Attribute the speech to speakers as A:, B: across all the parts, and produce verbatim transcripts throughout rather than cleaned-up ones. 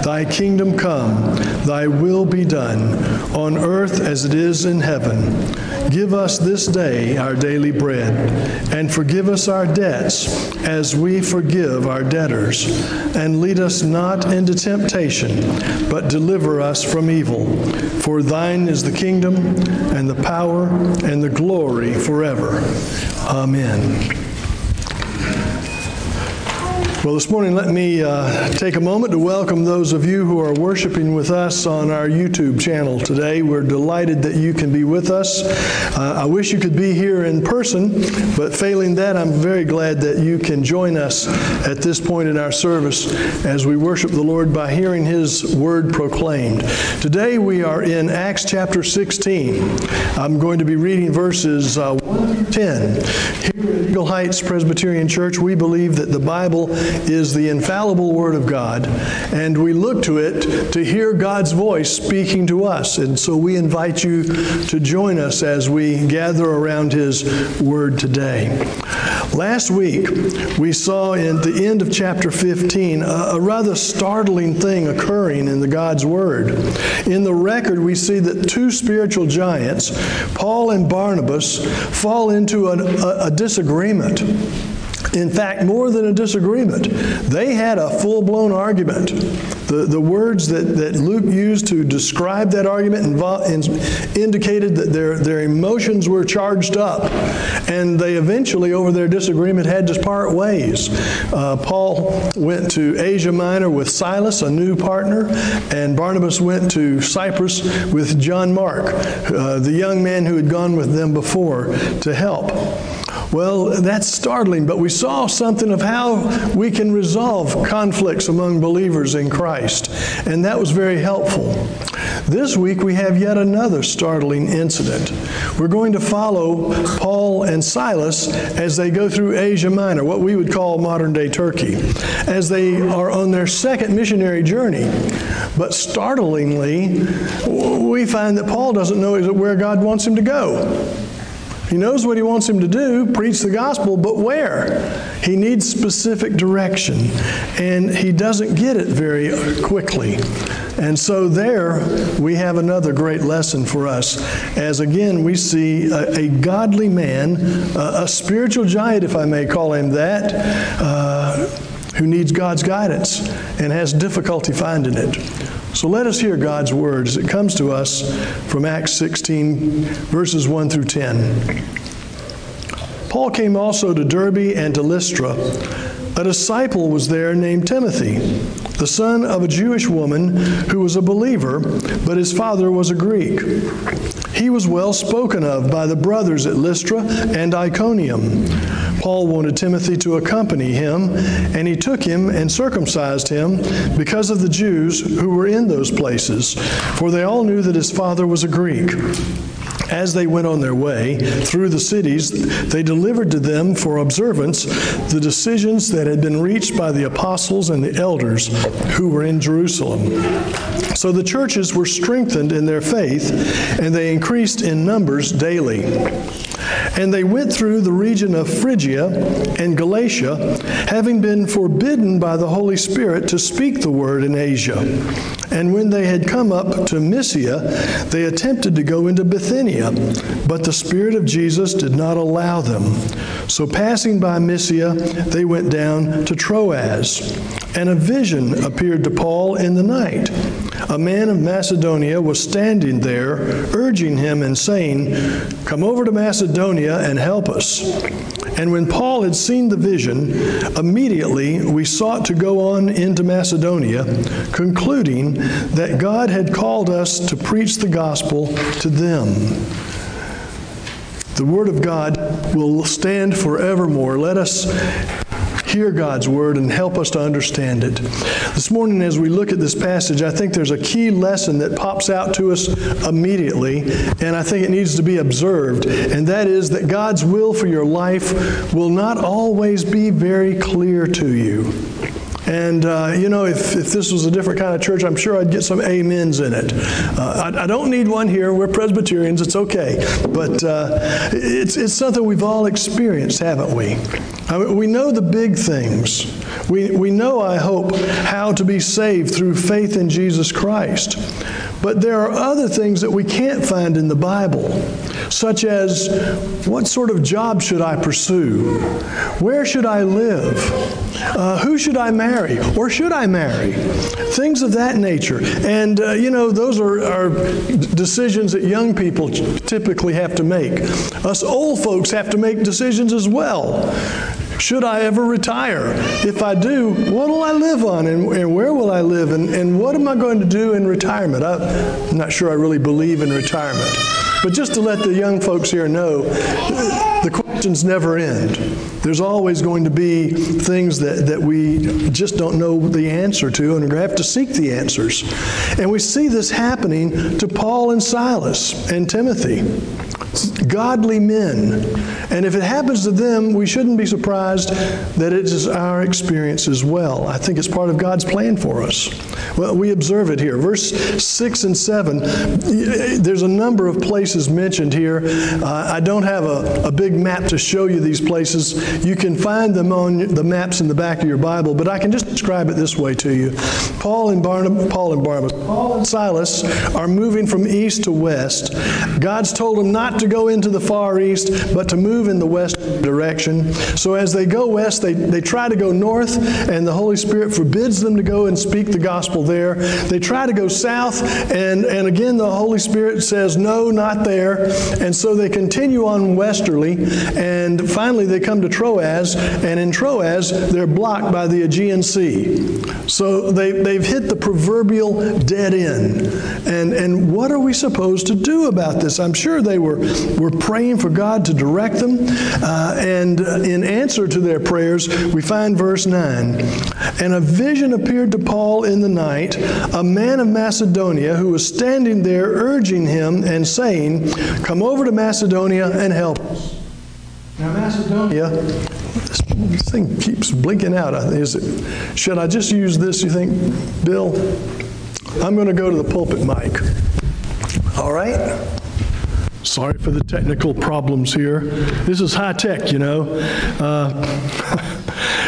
A: Thy kingdom come, thy will be done, on earth as it is in heaven. Give us this day our daily bread, and forgive us our debts as we forgive our debtors. And lead us not into temptation, but deliver us from evil. For thine is the kingdom, and the power, and the glory forever. Amen. Well, this morning, let me uh, take a moment to welcome those of you who are worshiping with us on our YouTube channel today. We're delighted that you can be with us. Uh, I wish you could be here in person, but failing that, I'm very glad that you can join us at this point in our service as we worship the Lord by hearing His Word proclaimed. Today, we are in Acts chapter sixteen. I'm going to be reading verses uh, one through ten. Here at Eagle Heights Presbyterian Church, we believe that the Bible is the infallible Word of God, and we look to it to hear God's voice speaking to us. And so we invite you to join us as we gather around His Word today. Last week, we saw in the end of chapter fifteen a, a rather startling thing occurring in the God's Word. In the record, we see that two spiritual giants, Paul and Barnabas, fall into a, a, a disagreement. In fact, more than a disagreement. They had a full-blown argument. The, the words that, that Luke used to describe that argument invo- in, indicated that their, their emotions were charged up, and they eventually, over their disagreement, had to part ways. Uh, Paul went to Asia Minor with Silas, a new partner, and Barnabas went to Cyprus with John Mark, uh, the young man who had gone with them before to help. Well, that's startling, but we saw something of how we can resolve conflicts among believers in Christ, and that was very helpful. This week we have yet another startling incident. We're going to follow Paul and Silas as they go through Asia Minor, what we would call modern-day Turkey, as they are on their second missionary journey. But startlingly, we find that Paul doesn't know where God wants him to go. He knows what he wants him to do, preach the gospel, but where? He needs specific direction, and he doesn't get it very quickly. And so there we have another great lesson for us, as again we see a, a godly man, a, a spiritual giant, if I may call him that, uh, who needs God's guidance and has difficulty finding it. So let us hear God's word as it comes to us from Acts sixteen, verses one through ten. Paul came also to Derbe and to Lystra. A disciple was there named Timothy, the son of a Jewish woman who was a believer, but his father was a Greek. He was well spoken of by the brothers at Lystra and Iconium. Paul wanted Timothy to accompany him, and he took him and circumcised him because of the Jews who were in those places, for they all knew that his father was a Greek. As they went on their way through the cities, they delivered to them for observance the decisions that had been reached by the apostles and the elders who were in Jerusalem. So the churches were strengthened in their faith, and they increased in numbers daily. And they went through the region of Phrygia and Galatia, having been forbidden by the Holy Spirit to speak the word in Asia. And when they had come up to Mysia, they attempted to go into Bithynia, but the Spirit of Jesus did not allow them. So passing by Mysia, they went down to Troas. And a vision appeared to Paul in the night. A man of Macedonia was standing there, urging him and saying, "Come over to Macedonia and help us." And when Paul had seen the vision, immediately we sought to go on into Macedonia, concluding that God had called us to preach the gospel to them. The Word of God will stand forevermore. Let us hear God's Word and help us to understand it. This morning, as we look at this passage, I think there's a key lesson that pops out to us immediately, and I think it needs to be observed, and that is that God's will for your life will not always be very clear to you. And, uh, you know, if, if this was a different kind of church, I'm sure I'd get some amens in it. Uh, I, I don't need one here. We're Presbyterians. It's okay. But uh, it's, it's something we've all experienced, haven't we? I mean, we know the big things. We, we know, I hope, how to be saved through faith in Jesus Christ. But there are other things that we can't find in the Bible, such as what sort of job should I pursue? Where should I live? Uh, who should I marry? Or should I marry? Things of that nature. And, uh, you know, those are, are decisions that young people typically have to make. Us old folks have to make decisions as well. Should I ever retire? If I do, what will I live on, and, and where will I live, and, and what am I going to do in retirement? I, I'm not sure I really believe in retirement. But just to let the young folks here know, the questions never end. There's always going to be things that, that we just don't know the answer to, and we have to seek the answers. And we see this happening to Paul and Silas and Timothy. Godly men. And if it happens to them, we shouldn't be surprised that it is our experience as well. I think it's part of God's plan for us. Well, we observe it here. Verse six and seven, there's a number of places mentioned here. Uh, I don't have a, a big map to show you these places. You can find them on the maps in the back of your Bible, but I can just describe it this way to you. Paul and Barnabas, Paul and Barnabas, Paul and Silas are moving from east to west. God's told them not to go into the far east, but to move in the west direction. So as they go west, they, they try to go north, and the Holy Spirit forbids them to go and speak the gospel there. They try to go south, and, and again the Holy Spirit says, no, not there. And so they continue on westerly, and finally they come to Troas, and in Troas they're blocked by the Aegean Sea. So they, they've hit the proverbial dead end. And, and what are we supposed to do about this? I'm sure they were, were praying for God to direct them. Uh, and in answer to their prayers, we find verse nine. And a vision appeared to Paul in the night, a man of Macedonia who was standing there urging him and saying, come over to Macedonia and help us. Now Macedonia, this, this thing keeps blinking out. Is it? Should I just use this, you think, Bill? I'm going to go to the pulpit mic. All right? Sorry for the technical problems here. This is high tech, you know. Uh,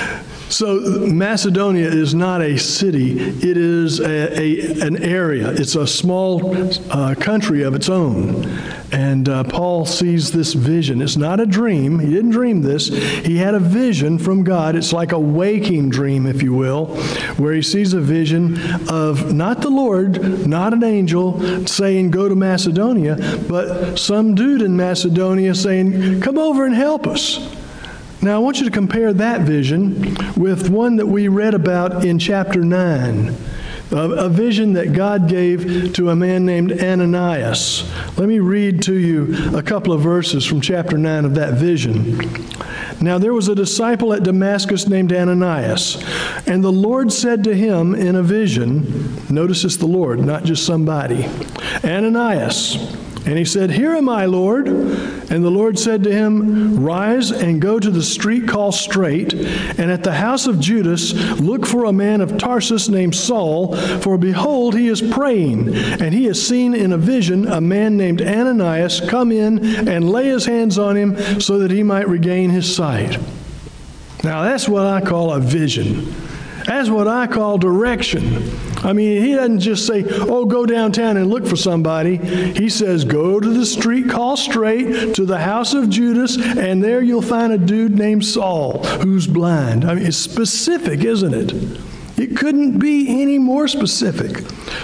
A: So Macedonia is not a city. It is a, a, an area. It's a small uh, country of its own. And uh, Paul sees this vision. It's not a dream. He didn't dream this. He had a vision from God. It's like a waking dream, if you will, where he sees a vision of not the Lord, not an angel saying, go to Macedonia, but some dude in Macedonia saying, come over and help us. Now, I want you to compare that vision with one that we read about in chapter nine, a, a vision that God gave to a man named Ananias. Let me read to you a couple of verses from chapter nine of that vision. Now, there was a disciple at Damascus named Ananias, and the Lord said to him in a vision, notice it's the Lord, not just somebody, Ananias. And he said, here am I, Lord. And the Lord said to him, rise and go to the street called Straight, and at the house of Judas look for a man of Tarsus named Saul, for behold, he is praying, and he has seen in a vision a man named Ananias come in and lay his hands on him so that he might regain his sight. Now that's what I call a vision. That's what I call direction. I mean, he doesn't just say, oh, go downtown and look for somebody. He says, go to the street called Straight, to the house of Judas, and there you'll find a dude named Saul who's blind. I mean, it's specific, isn't it? It couldn't be any more specific.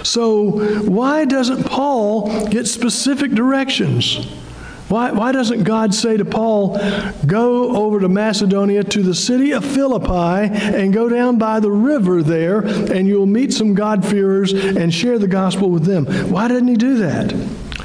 A: So why doesn't Paul get specific directions? Why, why doesn't God say to Paul, go over to Macedonia to the city of Philippi and go down by the river there and you'll meet some God-fearers and share the gospel with them? Why didn't he do that?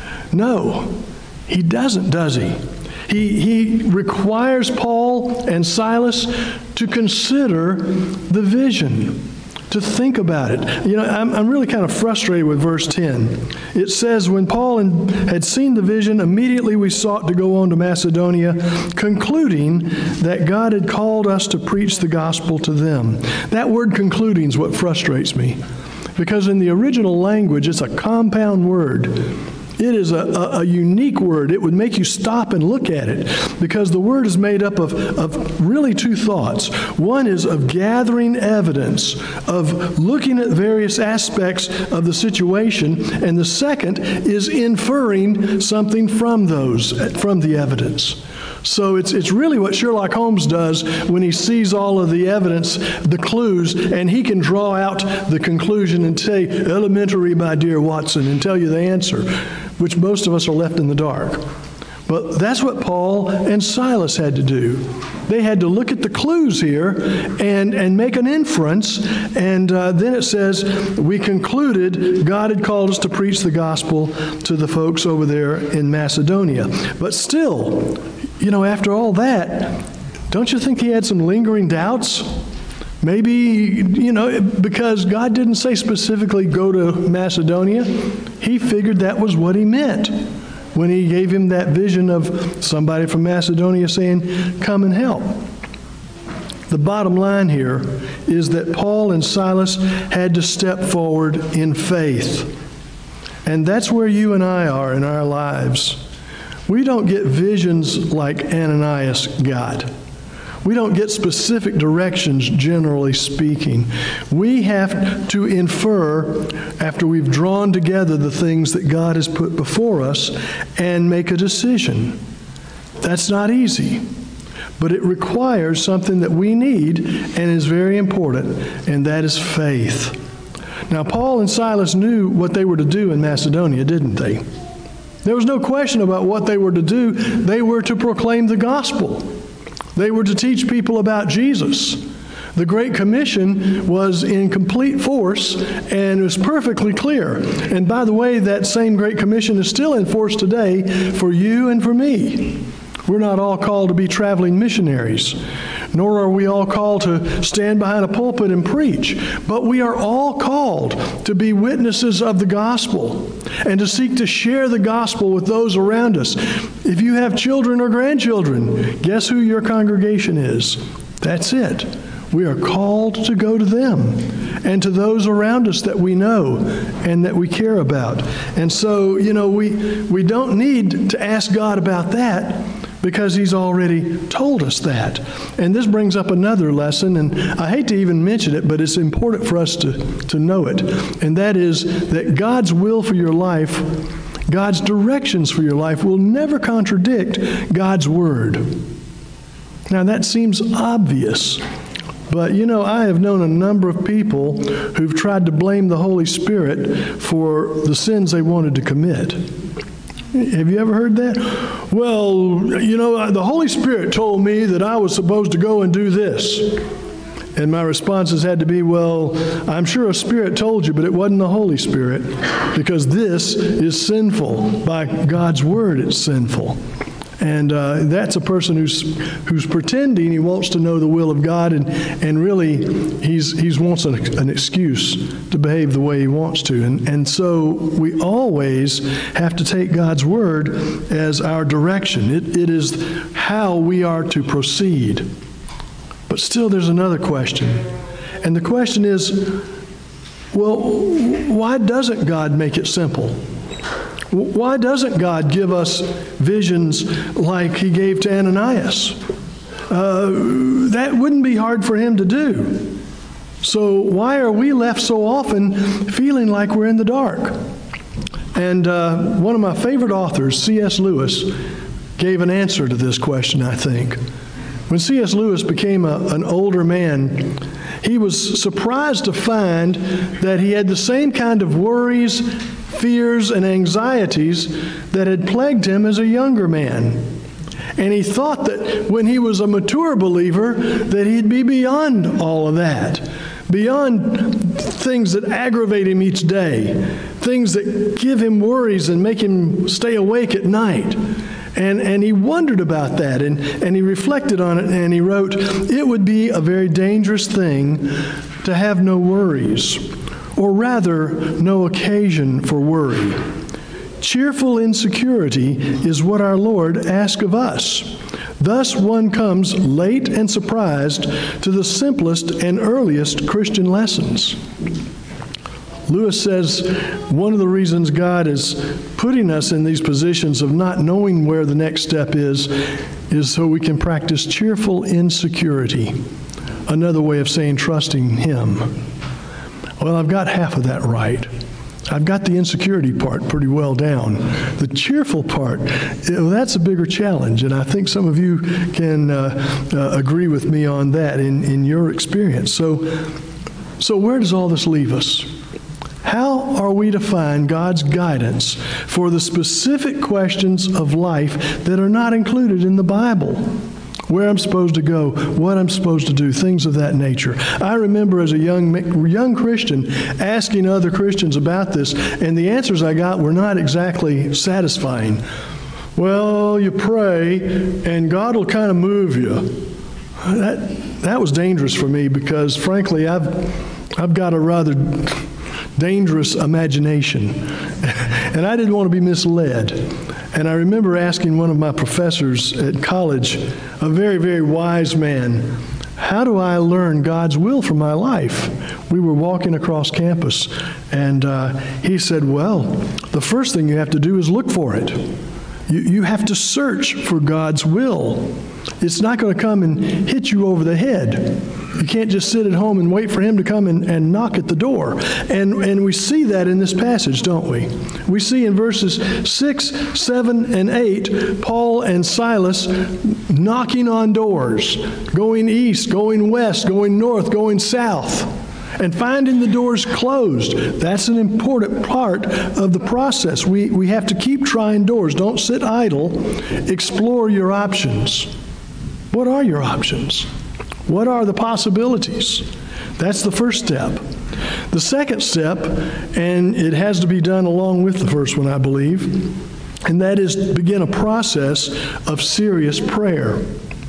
A: No, he doesn't, does he? He, he requires Paul and Silas to consider the vision, to think about it. You know, I'm, I'm really kind of frustrated with verse ten. It says, when Paul had seen the vision, immediately we sought to go on to Macedonia, concluding that God had called us to preach the gospel to them. That word concluding is what frustrates me, because in the original language, it's a compound word. It is a, a, a unique word. It would make you stop and look at it, because the word is made up of, of really two thoughts. One is of gathering evidence, of looking at various aspects of the situation, and the second is inferring something from those, from the evidence. So it's it's really what Sherlock Holmes does when he sees all of the evidence, the clues, and he can draw out the conclusion and say, elementary, my dear Watson, and tell you the answer, which most of us are left in the dark. But that's what Paul and Silas had to do. They had to look at the clues here and, and make an inference, and uh, then it says, we concluded God had called us to preach the gospel to the folks over there in Macedonia. But still, you know, after all that, don't you think he had some lingering doubts? Maybe, you know, because God didn't say specifically go to Macedonia, he figured that was what he meant when he gave him that vision of somebody from Macedonia saying, come and help. The bottom line here is that Paul and Silas had to step forward in faith. And that's where you and I are in our lives. We don't get visions like Ananias got. We don't get specific directions, generally speaking. We have to infer, after we've drawn together the things that God has put before us, and make a decision. That's not easy, but it requires something that we need and is very important, and that is faith. Now, Paul and Silas knew what they were to do in Macedonia, didn't they? There was no question about what they were to do. They were to proclaim the gospel. They were to teach people about Jesus. The Great Commission was in complete force and it was perfectly clear. And by the way, that same Great Commission is still in force today for you and for me. We're not all called to be traveling missionaries, nor are we all called to stand behind a pulpit and preach, but we are all called to be witnesses of the gospel and to seek to share the gospel with those around us. If you have children or grandchildren, guess who your congregation is? That's it. We are called to go to them and to those around us that we know and that we care about. And so, you know, we, we don't need to ask God about that, because he's already told us that. And this brings up another lesson, and I hate to even mention it, but it's important for us to, to know it. And that is that God's will for your life, God's directions for your life will never contradict God's word. Now that seems obvious, but you know, I have known a number of people who've tried to blame the Holy Spirit for the sins they wanted to commit. Have you ever heard that? Well, you know, the Holy Spirit told me that I was supposed to go and do this. And my responses had to be, well, I'm sure a spirit told you, but it wasn't the Holy Spirit, because this is sinful. By God's word, it's sinful. And uh, that's a person who's who's pretending he wants to know the will of God, and, and really he's he's wants an, an excuse to behave the way he wants to. And, and so we always have to take God's word as our direction. It, it is how we are to proceed. But still there's another question. And the question is, well, why doesn't God make it simple? Why doesn't God give us visions like he gave to Ananias? Uh, that wouldn't be hard for him to do. So why are we left so often feeling like we're in the dark? And uh, one of my favorite authors, C S Lewis, gave an answer to this question, I think. When C S Lewis became a, an older man, he was surprised to find that he had the same kind of worries, fears, and anxieties that had plagued him as a younger man. And he thought that when he was a mature believer, that he'd be beyond all of that, beyond things that aggravate him each day, things that give him worries and make him stay awake at night. And, and he wondered about that, and, and he reflected on it, and he wrote, "It would be a very dangerous thing to have no worries, or rather, no occasion for worry. Cheerful insecurity is what our Lord asks of us. Thus one comes late and surprised to the simplest and earliest Christian lessons. Lewis says one of the reasons God is putting us in these positions of not knowing where the next step is, is so we can practice cheerful insecurity. Another way of saying trusting Him. Well, I've got half of that right. I've got the insecurity part pretty well down. The cheerful part, well, that's a bigger challenge, and I think some of you can uh, uh, agree with me on that in, in your experience. So, so where does all this leave us? How are we to find God's guidance for the specific questions of life that are not included in the Bible? Where I'm supposed to go, what I'm supposed to do, things of that nature. I remember as a young young Christian asking other Christians about this, and the answers I got were not exactly satisfying. Well, you pray, and God will kind of move you. That that was dangerous for me because, frankly, I've I've got a rather dangerous imagination, and I didn't want to be misled. And I remember asking one of my professors at college, a very, very wise man, how do I learn God's will for my life? We were walking across campus, and uh, he said, well, the first thing you have to do is look for it. You, you have to search for God's will. It's not going to come and hit you over the head. You can't just sit at home and wait for Him to come and, and knock at the door. And, and we see that in this passage, don't we? We see in verses six, seven, and eight, Paul and Silas knocking on doors, going east, going west, going north, going south, and finding the doors closed. That's an important part of the process. We, we have to keep trying doors. Don't sit idle. Explore your options. What are your options? What are the possibilities? That's the first step. The second step, and it has to be done along with the first one, I believe, and that is to begin a process of serious prayer,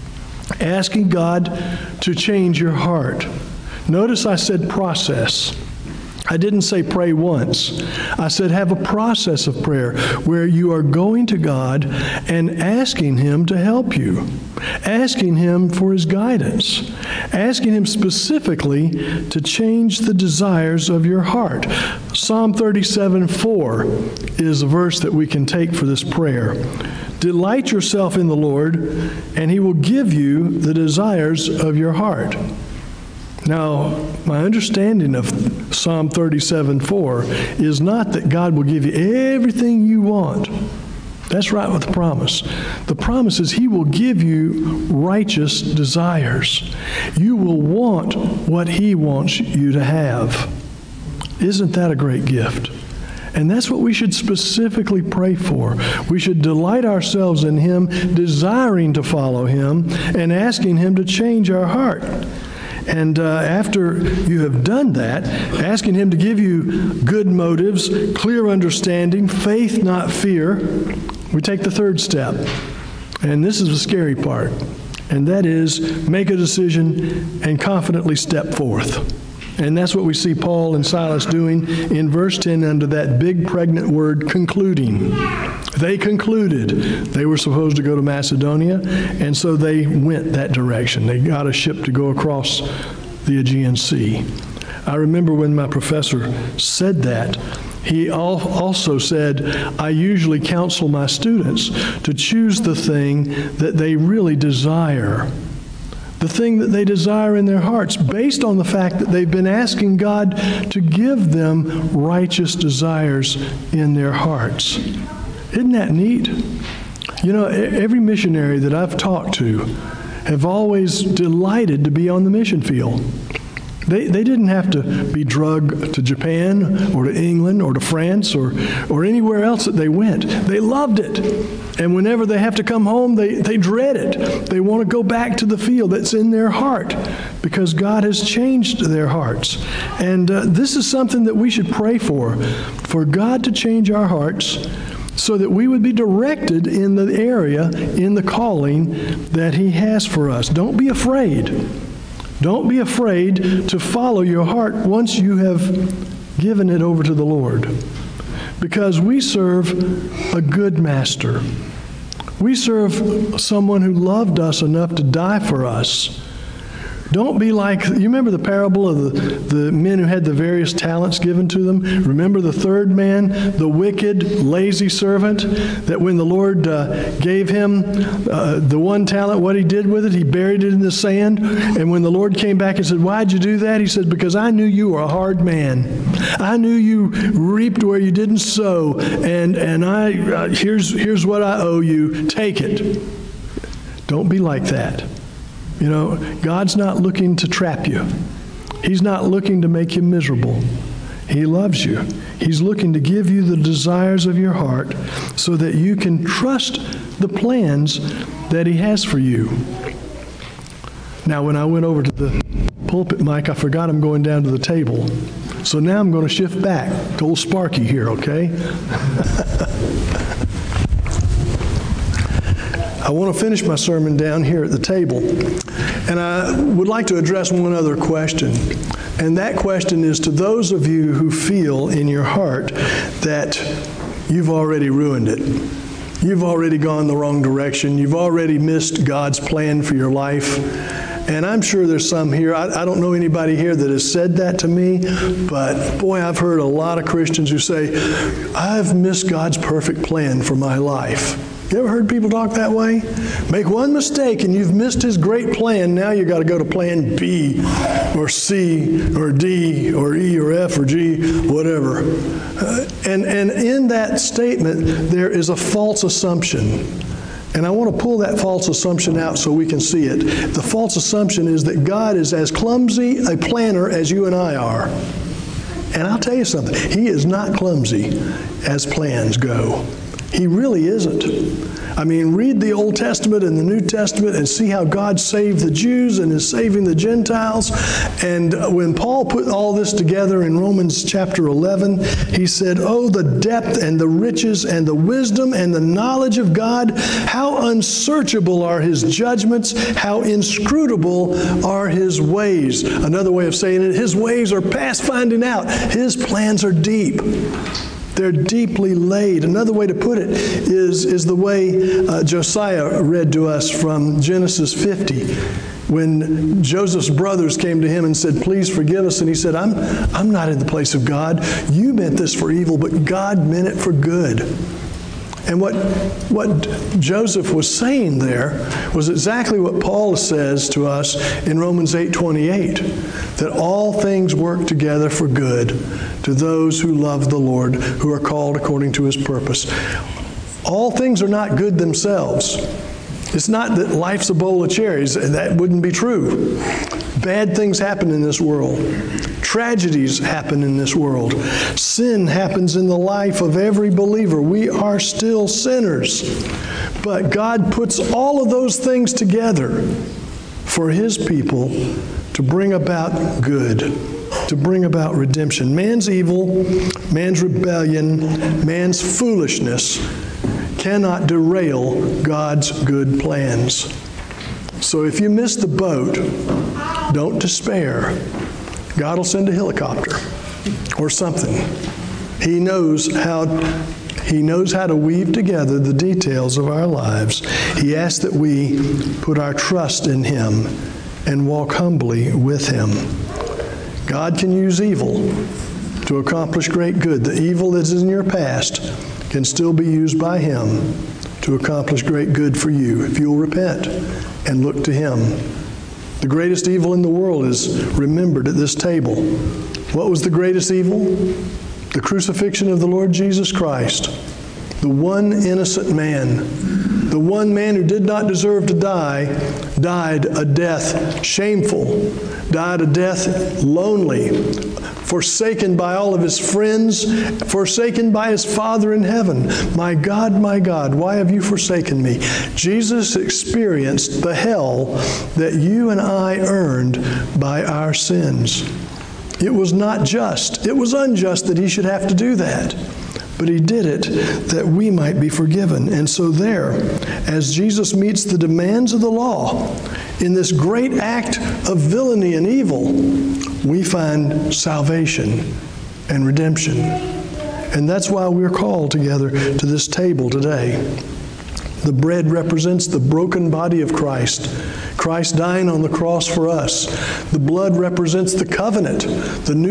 A: asking God to change your heart. Notice I said process. I didn't say pray once. I said have a process of prayer where you are going to God and asking Him to help you, asking Him for His guidance, asking Him specifically to change the desires of your heart. Psalm thirty-seven four is a verse that we can take for this prayer. Delight yourself in the Lord, and He will give you the desires of your heart. Now, my understanding of Psalm thirty-seven four is not that God will give you everything you want. That's right with the promise. The promise is He will give you righteous desires. You will want what He wants you to have. Isn't that a great gift? And that's what we should specifically pray for. We should delight ourselves in Him, desiring to follow Him, and asking Him to change our heart. And uh, after you have done that, asking Him to give you good motives, clear understanding, faith, not fear, we take the third step. And this is the scary part. And that is make a decision and confidently step forth. And that's what we see Paul and Silas doing in verse ten under that big pregnant word, concluding. They concluded they were supposed to go to Macedonia, and so they went that direction. They got a ship to go across the Aegean Sea. I remember when my professor said that, he also said, I usually counsel my students to choose the thing that they really desire. The thing that they desire in their hearts, based on the fact that they've been asking God to give them righteous desires in their hearts. Isn't that neat? You know, every missionary that I've talked to have always delighted to be on the mission field. They, they didn't have to be drugged to Japan or to England or to France or, or anywhere else that they went. They loved it. And whenever they have to come home, they, they dread it. They want to go back to the field that's in their heart because God has changed their hearts. And uh, this is something that we should pray for, for God to change our hearts so that we would be directed in the area, in the calling that He has for us. Don't be afraid. Don't be afraid to follow your heart once you have given it over to the Lord. Because we serve a good master. We serve someone who loved us enough to die for us. Don't be like, you remember the parable of the, the men who had the various talents given to them? Remember the third man, the wicked, lazy servant, that when the Lord uh, gave him uh, the one talent, what he did with it, he buried it in the sand. And when the Lord came back and said, why'd you do that? He said, because I knew you were a hard man. I knew you reaped where you didn't sow, and, and I uh, here's, here's what I owe you. Take it. Don't be like that. You know, God's not looking to trap you. He's not looking to make you miserable. He loves you. He's looking to give you the desires of your heart so that you can trust the plans that He has for you. Now, when I went over to the pulpit mic, I forgot I'm going down to the table. So now I'm going to shift back to old Sparky here, okay? I want to finish my sermon down here at the table, and I would like to address one other question, and that question is to those of you who feel in your heart that you've already ruined it. You've already gone the wrong direction. You've already missed God's plan for your life. And I'm sure there's some here, I, I don't know anybody here that has said that to me, but boy, I've heard a lot of Christians who say, I've missed God's perfect plan for my life. You ever heard people talk that way? Make one mistake and you've missed His great plan. Now you've got to go to plan B or C or D or E or F or G, whatever. Uh, and, and in that statement, there is a false assumption. And I want to pull that false assumption out so we can see it. The false assumption is that God is as clumsy a planner as you and I are. And I'll tell you something, He is not clumsy as plans go. He really isn't. I mean, read the Old Testament and the New Testament and see how God saved the Jews and is saving the Gentiles. And when Paul put all this together in Romans chapter eleven, he said, oh, the depth and the riches and the wisdom and the knowledge of God, how unsearchable are His judgments, how inscrutable are His ways. Another way of saying it, His ways are past finding out. His plans are deep. They're deeply laid. Another way to put it is, is the way uh, Josiah read to us from Genesis fifty. When Joseph's brothers came to him and said, please forgive us. And he said, I'm, I'm not in the place of God. You meant this for evil, but God meant it for good. And what, what Joseph was saying there was exactly what Paul says to us in Romans eight twenty-eight, that all things work together for good to those who love the Lord, who are called according to His purpose. All things are not good themselves. It's not that life's a bowl of cherries. That wouldn't be true. Bad things happen in this world. Tragedies happen in this world. Sin happens in the life of every believer. We are still sinners. But God puts all of those things together for His people to bring about good, to bring about redemption. Man's evil, man's rebellion, man's foolishness cannot derail God's good plans. So if you miss the boat, don't despair. God will send a helicopter or something. He knows how, He knows how to weave together the details of our lives. He asks that we put our trust in Him and walk humbly with Him. God can use evil to accomplish great good. The evil that's in your past can still be used by Him to accomplish great good for you if you'll repent and look to Him. The greatest evil in the world is remembered at this table. What was the greatest evil? The crucifixion of the Lord Jesus Christ, the one innocent man, the one man who did not deserve to die, died a death shameful, died a death lonely, forsaken by all of His friends, forsaken by His Father in heaven. My God, my God, why have you forsaken me? Jesus experienced the hell that you and I earned by our sins. It was not just, it was unjust that He should have to do that. But He did it that we might be forgiven. And so there, as Jesus meets the demands of the law, in this great act of villainy and evil, we find salvation and redemption. And that's why we're called together to this table today. The bread represents the broken body of Christ. Christ dying on the cross for us. The blood represents the covenant, the new